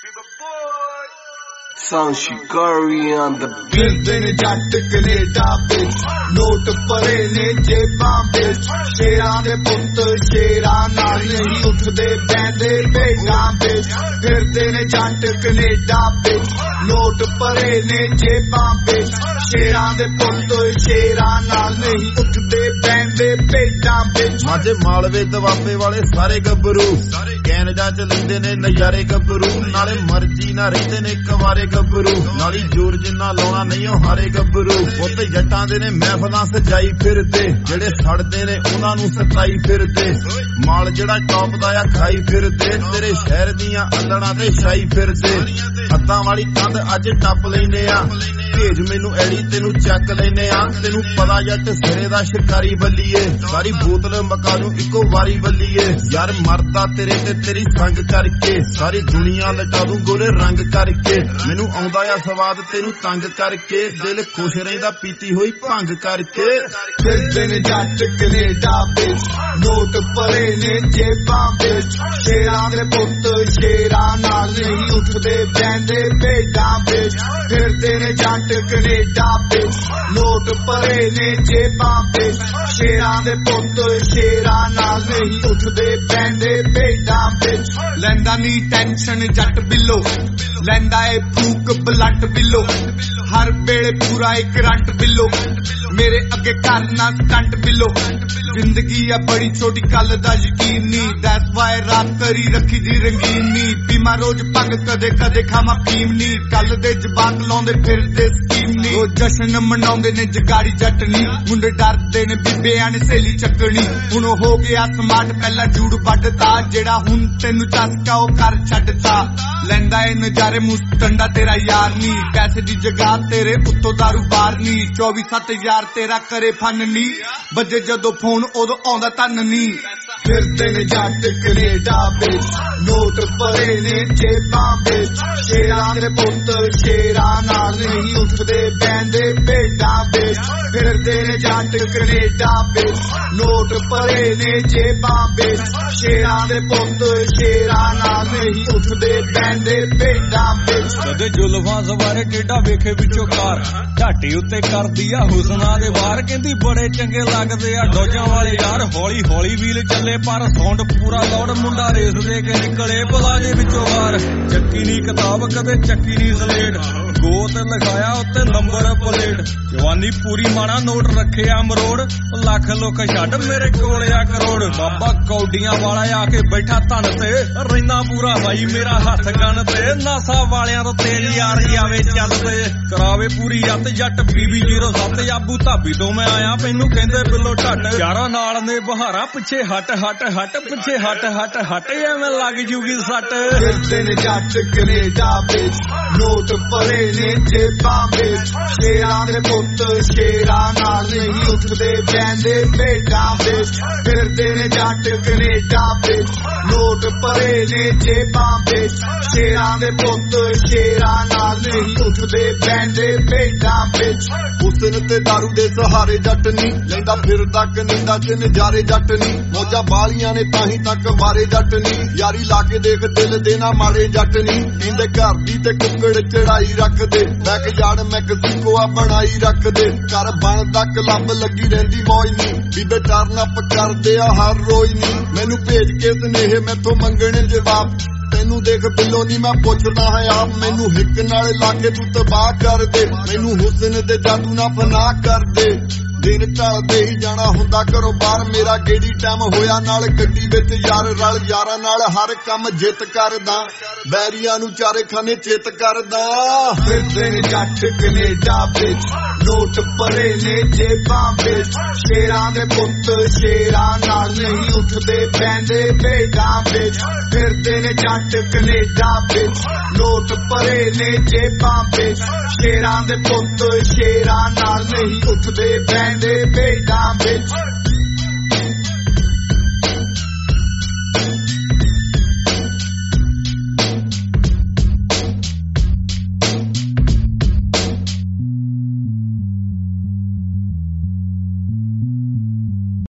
Song Shikari on the beat. ਫਿਰਦੇ ਨੇ ਜੱਟ ਕੈਨੇਡਾ ਵਿੱਚ, ਨੋਟ ਭਰੇ ਨੇ ਜੇਬਾਂ ਵਿੱਚ। ਸ਼ੇਰਾਂ ਦੇ ਪੁੱਤ ਸ਼ੇਰਾਂ ਨਾਲ ਨਹੀਂ ਉੱਠਦੇ ਬਹਿੰਦੇ ਭੇਡਾਂ ਵਿੱਚ। ਫਿਰਦੇ ਨੇ ਜੱਟ ਕੈਨੇਡਾ ਵਿੱਚ, ਨੋਟ ਭਰੇ ਨੇ ਜੇਬਾਂ ਵਿੱਚ। ਸ਼ੇਰਾਂ ਦੇ ਪੁੱਤ ਸ਼ੇਰਾਂ ਨਾਲ ਨਹੀਂ ਉੱਠਦੇ ਬਹਿੰਦੇ ਭੇਡਾਂ ਵਿੱਚ। ਮਾਝੇ ਮਾਲਵੇ ਦਵਾਬੇ ਵਾਲੇ ਸਾਰੇ ਗੱਭਰੂ ਕੈਨੇਡਾ ਚ ਲੈਂਦੇ ਨੇ ਨਜ਼ਾਰੇ ਗੱਭਰੂ। ਨਾਲੇ ਮਰਜੀ ਨਾ ਰਹਿੰਦੇ ਨੇ ਕੁਵਾਰੇ ਗੱਭਰੂ, ਨਾਲੀ ਜੋਰ ਜਿੰਨਾ ਲਾਉਣਾ ਨਹੀਂ ਉਹ ਹਾਰੇ ਗੱਭਰੂ। ਉੱਤੇ ਜੱਟਾਂ ਦੇ ਨੇ ਮਹਿਫਲਾਂ ਸਜਾਈ ਫਿਰਦੇ, ਜਿਹੜੇ ਸੜਦੇ ਨੇ ਉਹਨਾਂ ਨੂੰ ਸਤਾਈ ਫਿਰਦੇ। ਮਾਲ ਜਿਹੜਾ ਟੌਪ ਦਾ ਆ ਖਾਈ ਫਿਰਦੇ, ਤੇਰੇ ਸ਼ਹਿਰ ਦੀਆਂ ਅੱਲੜਾਂ ਤੇ ਛਾਈ ਫਿਰਦੇ। ਹੱਦਾਂ ਵਾਲੀ ਕੰਧ ਅੱਜ ਟੱਪ ਲੈਨੇ ਆ, ਭੇਜ ਮੈਨੂੰ ਐੜੀ ਤੈਨੂੰ ਚੱਕ ਲੈਨੇ ਆ। ਤੈਨੂੰ ਪਤਾ ਜੱਟ ਸਿਰੇ ਦਾ ਸ਼ਿਕਾਰੀ ਬੱਲੀਏ, ਸਾਰੀ ਬੋਤਲ ਮਕਾ ਨੂੰ ਇੱਕੋ ਵਾਰੀ ਬੱਲੀਏ। ਯਾਰ ਮਰਦਾ ਤੇਰੇ ਤੇ ਤੇਰੀ ਸੰਗ ਕਰਕੇ, ਸਾਰੀ ਦੁਨੀਆ ਲਟਾ ਦੂੰ ਗੋਰੇ ਰੰਗ ਕਰਕੇ। ਮੈਨੂੰ ਆਉਂਦਾ ਆ ਸਵਾਦ ਤੈਨੂੰ ਤੰਗ ਕਰਕੇ, ਦਿਲ ਖੁਸ਼ ਰਹਿੰਦਾ ਪੀਤੀ ਹੋਈ ਭੰਗ ਕਰਕੇ। ਫਿਰਦੇ ਨੇ ਜੱਟ ਕੈਨੇਡਾ ਵਿੱਚ, ਨੋਟ ਭਰੇ ਨੇ ਜੇਬਾਂ ਵਿੱਚ। ਸ਼ੇਰਾਂ ਦੇ ਪੁੱਤ ਸ਼ੇਰਾਂ ਨਾਲ ਨਹੀਂ ਉੱਠਦੇ ਬਹਿੰਦੇ ਭੇਡਾਂ ਵਿੱਚ। ਫਿਰਦੇ ਨੇ ਜੱਟ ਕੈਨੇਡਾ ਵਿੱਚ, ਨੋਟ ਭਰੇ ਨੇ ਜੇਬਾਂ ਵਿੱਚ। ਸ਼ੇਰਾਂ ਦੇ ਪੁੱਤ ਸ਼ੇਰਾਂ ਨਾਲ ਨਹੀਂ ਉੱਠਦੇ ਬਹਿੰਦੇ ਭੇਡਾਂ ਵਿੱਚ। ਲੈਂਦਾ ਨੀ ਟੈਨਸ਼ਨ ਜੱਟ ਬਿੱਲੋ, ਲੈਂਦਾ ਏ ਫੂਕ ਬਲੱਟ ਬਿੱਲੋ। ਹਰ ਵੇਲੇ ਪੂਰਾ ਏ ਕਰੰਟ ਬਿੱਲੋ, ਮੇਰੇ ਅੱਗੇ ਕਰਨਾ ਸਟੰਟ ਬਿੱਲੋ। ਜ਼ਿੰਦਗੀ ਆ ਬੜੀ ਛੋਟੀ ਕੱਲ ਦਾ ਯਕੀਨ ਨੀ, ਦੈਟਸ ਵਾਈ ਰਾਤ ਕਰੀ ਰੱਖੀ ਦੀ ਰੰਗੀਨ ਨੀ। ਪੀਮਾ ਰੋਜ਼ ਪੱਗ ਕਦੇ ਕਦੇ ਖਾਵਾਂ ਫੀਮ ਨੀ, ਕੱਲ ਦੇ ਜਵਾਕ ਲਾਉਂਦੇ ਫਿਰਦੇ ਸਕੀਮ ਨੀ। ਉਹ ਜਸ਼ਨ ਮਨਾਉਂਦੇ ਨੇ ਜਗਾੜੀ ਜੱਟ ਨੀ, ਮੁੰਡੇ ਡਰਦੇ ਨੇ ਬੀਬਿਆਂ ਨੇ ਸੇਲੀ ਚੱਕਣੀ। ਹੁਣ ਹੋ ਗਿਆ ਸਮਾਰਟ ਪਹਿਲਾਂ ਜੂੜ ਵੱਢਤਾ, ਜਿਹੜਾ ਹੁਣ ਤੈਨੂੰ ਚਸਕਾ ਉਹ ਕਰ ਛੱਡਤਾ। ਲੈਂਦਾ ਏ ਨਜ਼ਾਰੇ ਮੁਸਟੰਡਾ ਤੇਰਾ ਯਾਰ ਨੀ, ਪੈਸੇ ਦੀ ਜਗ੍ਹਾ ਤੇਰੇ ਉੱਤੋਂ ਦਾਰੂ ਬਾਰ ਨੀ। 24/7 ਯਾਰ ਤੇਰਾ ਕਰੇ ਫਨ ਨੀ, ਵੱਜੇ ਜਦੋਂ ਫੋਨ ਉਦੋਂ ਆਉਂਦਾ ਧਨ ਨੀ। ਫਿਰਦੇ ਨੇ ਜੱਟ ਕੈਨੇਡਾ ਵਿੱਚ, ਨੋਟ ਭਰੇ ਨੇ ਜੇਬਾਂ ਵਿੱਚ। ਸ਼ੇਰਾਂ ਦੇ ਪੁੱਤ ਸ਼ੇਰਾਂ ਨਾਲ ਨਹੀਂ ਉੱਠਦੇ ਬਹਿੰਦੇ ਭੇਡਾਂ ਵਿੱਚ। ਫਿਰਦੇ ਨੇ ਜੱਟ ਕੈਨੇਡਾ ਵਿੱਚ, ਨੋਟ ਭਰੇ ਨੇ ਜੇਬਾਂ ਵਿੱਚ। ਸ਼ੇਰਾਂ ਦੇ ਪੁੱਤ ਸ਼ੇਰਾਂ ਨਾਲ ਨਹੀਂ ਉੱਠਦੇ ਬਹਿੰਦੇ ਭੇਡਾਂ ਵਿੱਚ। ਕਦੇ ਜ਼ੁਲਫਾਂ ਸਵਾਰੇ ਟੇਢਾ ਵੇਖੇ ਵਿੱਚੋਂ ਕਾਰ, ਝਾਟੀ ਉੱਤੇ ਕਰਦੀ ਆ ਹੁਸਨਾਂ ਦੇ ਵਾਰ। ਕਹਿੰਦੀ ਬੜੇ ਚੰਗੇ ਲੱਗਦੇ ਆ ਡੋਜਾਂ ਵਾਲੇ ਯਾਰ, ਹੌਲੀ ਹੌਲੀ ਵੀਲ ਚੱਲੇ ਪਰ ਸਾਊਂਡ ਪੂਰਾ ਲੋੜ। ਮੁੰਡਾ ਰੇਸ ਦੇ ਕੇ ਨਿਕਲੇ ਪਲਾਜੇ ਵਿੱਚੋਂ ਬਾਹਰ, ਚੱਕੀ ਨੀ ਕਿਤਾਬ ਕਦੇ ਚੱਕੀ ਨੀ ਸਲੇਟ, ਗੋ ਤੇ ਲਿਖਾਇਆ ਉੱਤੇ ਨੰਬਰ ਪਲੇਟ। ਜਵਾਨੀ ਪੂਰੀ ਮਾਣਾ ਨੋਟ ਰੱਖਿਆ ਮਰੋੜ, ਲੱਖ ਲੋਕ ਛੱਡ ਮੇਰੇ ਕੋਲ ਆ ਕਰੋੜ। ਬਾਬਾ ਕੌਡੀਆਂ ਵਾਲਾ ਆ ਕੇ ਬੈਠਾ ਧਨ ਤੇ, ਰਹਿੰਦਾ ਪੂਰਾ ਭਾਈ ਮੇਰਾ ਹੱਥ ਗਨ ਤੇ। ਨਾਸਾ ਵਾਲਿਆਂ ਤੋਂ ਤੇਜ਼ ਯਾਰ ਜਾਵੇ ਚੱਲਦੇ, ਕਰਾਵੇ ਪੂਰੀ ਅੱਤ ਜੱਟ BB 07। ਆਬੂ ਧਾਬੀ ਤੋਂ ਮੈਂ ਆਇਆ ਮੈਨੂੰ ਕਹਿੰਦੇ ਬਿੱਲੋ ਢੱਟ, ਯਾਰਾਂ ਨਾਲ ਨੇ ਬਹਾਰਾਂ ਪਿੱਛੇ ਹਟ ਹਟ ਹਟ, ਪਿੱਛੇ ਹਟ ਹਟ ਹਟ, ਐਵੇਂ ਲੱਗ ਜੂਗੀ ਸੱਟ। ਫਿਰਦੇ ਨੇ ਜੱਟ ਕੈਨੇਡਾ ਵਿੱਚ, ਨੋਟ ਭਰੇ ਨੇ ਜੇਬਾਂ ਵਿੱਚ। ਸ਼ੇਰਾਂ ਦੇ ਪੁੱਤ ਸ਼ੇਰਾਂ ਨਾਲ ਨਹੀਂ ਉੱਠਦੇ ਬਹਿੰਦੇ ਭੇਡਾਂ ਵਿੱਚ। ਫਿਰਦੇ ਨੇ ਜੱਟ ਕੈਨੇਡਾ ਵਿੱਚ, ਨੋਟ ਭਰੇ ਨੇ ਜੇਬਾਂ ਵਿੱਚ। ਸ਼ੇਰਾਂ ਦੇ ਪੁੱਤ ਸ਼ੇਰਾਂ ਨਾਲ ਨਹੀਂ ਉੱਠਦੇ ਬਹਿੰਦੇ ਭੇਡਾਂ ਵਿੱਚ। ਹੁਸਨ ਤੇ ਦਾਰੂ ਦੇ ਸਹਾਰੇ ਜੱਟ ਨੀ, ਲੈਂਦਾ ਫਿਰਦਾ ਕੈਨੇਡਾ ਚ ਨਜ਼ਾਰੇ ਜੱਟ ਨੀ। ਮੌਜਾਂ ਬਾਲੀਆਂ ਨੇ ਤਾਹੀਂ ਤੱਕ ਮਾਰੇ ਜੱਟ ਨੀ, ਯਾਰੀ ਲਾ ਕੇ ਦੇਖ ਦਿਲ ਦੇ ਨਾ ਮਾਰੇ ਜੱਟ ਨੀ। ਕਹਿੰਦੇ ਘਰ ਦੀ ਤੇ ਕੁੱਕੜ ਚੜਾਈ ਰੱਖਦੇ, ਬੈਕਯਾਰਡ ਮੈਕਸੀਕੋ ਆ ਬਣਾਈ ਰੱਖਦੇ। ਘਰ ਬਣਦਾ ਕਲੱਬ ਲੱਗੀ ਰਹਿੰਦੀ ਮੌਜ ਨੀ, ਬੀਬੇ ਟਰਨ ਅਪ ਕਰਦੇ ਆ ਹਰ ਰੋਜ਼ ਨੀ। ਮੈਨੂੰ ਭੇਜ ਕੇ ਸਨੇਹ ਮੈਥੋਂ ਮੰਗਣੇ ਜਵਾਬ, ਤੈਨੂੰ ਦੇਖ ਬਿੱਲੋ ਨੀ ਮੈਂ ਪੁੱਛਦਾ ਹੈ ਆਪ। ਮੈਨੂੰ ਹਿੱਕ ਨਾਲ ਲਾ ਕੇ ਤੂੰ ਤਬਾਹ ਕਰ ਦੇ, ਮੈਨੂੰ ਹੁਸਨ ਦੇ ਜਾਦੂ ਨਾ ਫਨਾ ਕਰ ਦੇ। ਦਿਨ ਢਲਦੇ ਹੀ ਜਾਣਾ ਹੁੰਦਾ ਘਰੋਂ ਬਾਹਰ, ਮੇਰਾ ਗੇੜੀ ਟਾਈਮ ਹੋਇਆ ਨਾਲ ਗੱਡੀ ਵਿੱਚ ਯਾਰ ਰਲ। ਯਾਰਾਂ ਨਾਲ ਹਰ ਕੰਮ ਜਿੱਤ ਕਰਦਾ, ਬੈਰੀਆਂ ਨੂੰ ਚਾਰੇ ਖਾਨੇ ਚਿੱਤ ਕਰਦਾ। ਫਿਰਦੇ ਨੇ ਜੱਟ ਕੈਨੇਡਾ ਵਿੱਚ, ਨੋਟ ਭਰੇ ਨੇ ਜੇਬਾਂ ਵਿੱਚ। ਸ਼ੇਰਾਂ ਦੇ ਪੁੱਤ ਸ਼ੇਰਾਂ ਨਾਲ ਨਹੀਂ ਉੱਠਦੇ ਬਹਿੰਦੇ ਭੇਡਾਂ ਵਿੱਚ। ਫਿਰਦੇ ਨੇ ਜੱਟ ਕੈਨੇਡਾ ਵਿੱਚ, ਨੋਟ ਭਰੇ ਨੇ ਜੇਬਾਂ ਵਿੱਚ। ਸ਼ੇਰਾਂ ਦੇ ਪੁੱਤ ਸ਼ੇਰਾਂ ਨਾਲ ਨਹੀਂ ਉੱਠਦੇ ਬਹਿੰਦੇ ਭੇਡਾਂ ਵਿੱਚ।